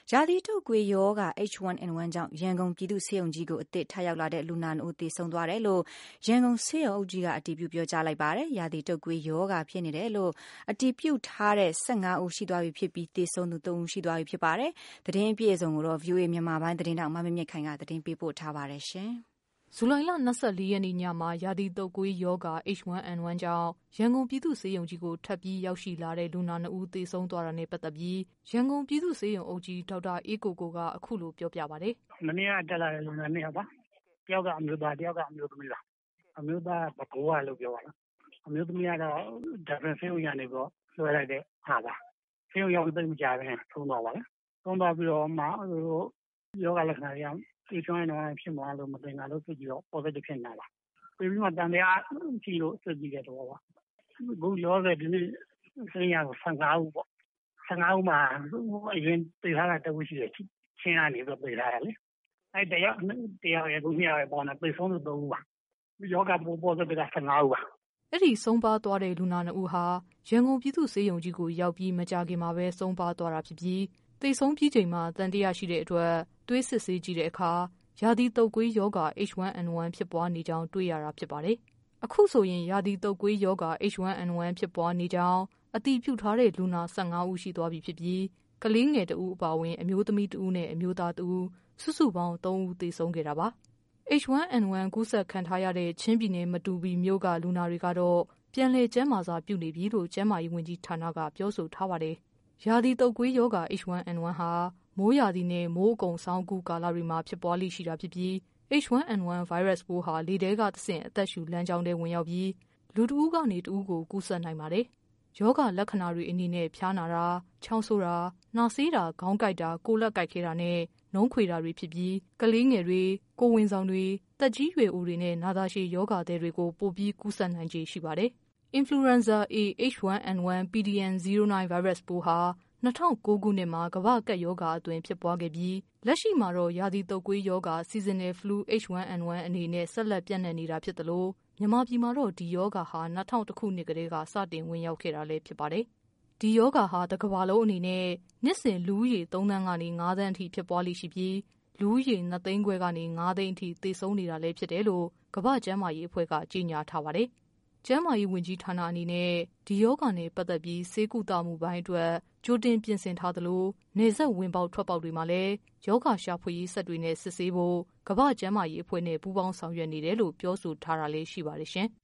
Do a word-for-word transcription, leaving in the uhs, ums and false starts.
ရာသီတုပ်ကွေးရောဂါ H one N one ကြောင့်ရန်ကုန်ပြည်သူ့ဆေးရုံကြီးကိုအသစ်ထပ်ရောက်လာတဲ့လူနာနှစ်ဦးသေဆုံးသွားတယ်လို့ရန်ကုန်ဆေးရုံအုပ်ကြီးကအတည်ပြုပြောကြားလိုက်ပါတယ်။ရာသီတုပ်ကွေးရောဂါဖြစ်နေတယ်လို့အတည်ပြုထားတဲ့၁၅ဦးရှိသွားပြီဖြစ်ပြီးသေဆုံးသူ၃ဦးရှိသွားပြီဖြစ်ပါတယ်။သတင်းအပြည့်အစုံကိုတော့ V O A မြန်မာပိုင်းသတင်းတောက်မမမြင့်ခိုင်ကသတင်းပေးပို့ထားပါတယ်ရှင်။ဇူလိုင်လ၂၄ရက်နေ့ညမှာရာသီတုပ်ကွေးရောဂါ H one N one ကြောင့်ရန်ကုန်ပြည်သူ့ဆေးရုံကြီးကိုထပ်ပြီးရောက်ရှိလာတဲ့လူနာနှစ်ဦးသေဆုံးသွားတာနဲ့ပတ်သက်ပြီးရန်ကုန်ပြည်သူ့ဆေးရုံအုပ်ကြီးဒေါက်တာအေးကိုကိုကအခုလိုပြောပြပါတယ်။မနေ့ကတက်လာတဲ့လူနာနှစ်ယောက်ပါ။တယောက်ကအမျိုးသားတယောက်ကအမျိုးသမီးပါ။အမျိုးသားကဘကိုးကလို့ပြောပါလား။အမျိုးသမီးကတော့ဒါပြန်ဆေးရုံရနေပြီးတော့လွှဲလိုက်တဲ့ဟာပါ။ဆေးရုံရောက်ပြီးသိမကြရင်ဆုံးသွားပါလား။ဆုံးသွားပြီးတော့မှယောဂလက္ခဏာတွေH one N oneဖြစ်မှာလို့မသိတာလို့သိပြီးတော့ positive ဖြစ်နေတာပါ။ပြီးပြီးမှတန်တရားကြည့်လို့သိပြီးတဲ့တော့ပါ။အခုလောဆယ်ဒီနေ့ဆေးရတော့၁၅ဦးပေါ့။၁၅ဦးမှာအရင်ပြေးထားတာတဝက်ရှိတယ်ချင်းကနေတော့ပြေးထားတယ်လေ။အဲ့တရားတရားရဲ့ခုနှစ်ယောက်ပေါ်နေပြေးဆုံးလို့၃ဦးပါ။ယောဂပိုး positive က၁၅ဦးပါ။အဲ့ဒီဆုံးပါသွားတဲ့လူနာနှစ်ဦးဟာရန်ကုန်ပြည်သူ့ဆေးရုံကြီးကိုရောက်ပြီးမကြာခင်မှာပဲဆုံးပါသွားတာဖြစ်ပြီးသေဆုံးပြီးချိန်မှာတန်တရားရှိတဲ့အတွက်သွေးစစ်ဆေးကြည့်တဲ့အခါရာသီတုပ်ကွေးရောဂါ H one N one ဖြစ်ပွားနေကြောင်းတွေ့ရတာဖြစ်ပါတယ်။အခုဆိုရင်ရာသီတုပ်ကွေးရောဂါ H one N one ဖြစ်ပွားနေကြောင်းအတည်ပြုထားတဲ့လူနာ၁၅ဦးရှိသွားပြီဖြစ်ပြီးကလေးငယ်တဦးအပါအဝင်အမျိုးသမီးတဦးနဲ့အမျိုးသားတဦးစုစုပေါင်း၃ဦးသေဆုံးခဲ့တာပါ။ H one N one ကူးစက်ခံထားရတဲ့ချင်းပြည်နယ်မတူပီမြို့ကလူနာတွေကတော့ပြန်လည်ကျန်းမာစာပြုနေပြီလို့ကျန်းမာရေးဝန်ကြီးဌာနကပြောဆိုထားပါတယ်။ရာသီတုပ်ကွေးရောဂါ H one N one ဟာမိုးရာသီနဲ့မိုးအကုံဆောင်းကူးကာလတွေမှာဖြစ်ပွားလိရှိတာဖြစ်ပြီး H one N one ဗိုင်းရပ်စ်ပိုးဟာလေထဲကတဆင့်အသက်ရှူလမ်းကြောင်းထဲဝင်ရောက်ပြီးလူတဦးကနေတဦးကိုကူးစက်နိုင်ပါတယ်။ရောဂါလက္ခဏာတွေအနေနဲ့ဖျားနာတာ၊ချောင်းဆိုးတာ၊နှာစေးတာ၊ခေါင်းကိုက်တာ၊ကိုယ်လက်ကိုက်ခဲတာနဲ့နှုံးခွေတာတွေဖြစ်ပြီးကလေးငယ်တွေ၊ကိုယ်ဝန်ဆောင်တွေ၊သက်ကြီးရွယ်အိုတွေနဲ့နာတာရှည်ရောဂါသည်တွေကိုပိုပြီးကူးစက်နိုင်ခြေရှိပါတယ်။ Influenza A H one N one P D N zero nine ဗိုင်းရပ်စ်ပိုးဟာ၂၀၀၉ခုနှစ်မှာကမ္ဘာ့ကပ်ရောဂါအသွင်ဖြစ်ပွားခဲ့ပြီးလက်ရှိမှာတော့ရာသီတုပ်ကွေးရောဂါ Seasonal Flu H one N one အနေနဲ့ဆက်လက်ပြန့်နှံ့နေတာဖြစ်သလိုမြန်မာပြည်မှာတော့ဒီရောဂါဟာ၂၀၀၁ခုနှစ်ကတည်းကစတင်ဝင်ရောက်ခဲ့တာလည်းဖြစ်ပါတယ်။ဒီရောဂါဟာတစ်ကမ္ဘာလုံးအနေနဲ့နှစ်စဉ်လူဦးရေ၃သန်းကနေ၅သန်းအထိဖြစ်ပွားလိရှိပြီးလူဦးရေ၂သိန်းခွဲကနေ၅သိန်းအထိသေဆုံးနေတာလည်းဖြစ်တယ်လို့ကမ္ဘာ့ကျန်းမာရေးအဖွဲ့ကကြေညာထားပါတယ်။ကျန်းမာရေးဝန်ကြီးဌာနအနေနဲ့ဒီရောဂါနဲ့ပတ်သက်ပြီးဆေးကုသမှုပိုင်းအတွက်ကြိုတင်ပြင်ဆင်ထားသလိုနေဆက်ဝင်ပေါက်ထွက်ပေါက်တွေမှာလည်းရောဂါရှာဖွေရေးစက်တွေနဲ့စစ်ဆေးဖို့ကမ္ဘာ့ကျန်းမာရေးအဖွဲ့နဲ့ပူးပေါင်းဆောင်ရွက်နေတယ်လို့ပြောဆိုထားတာလည်းရှိပါတယ်ရှင်။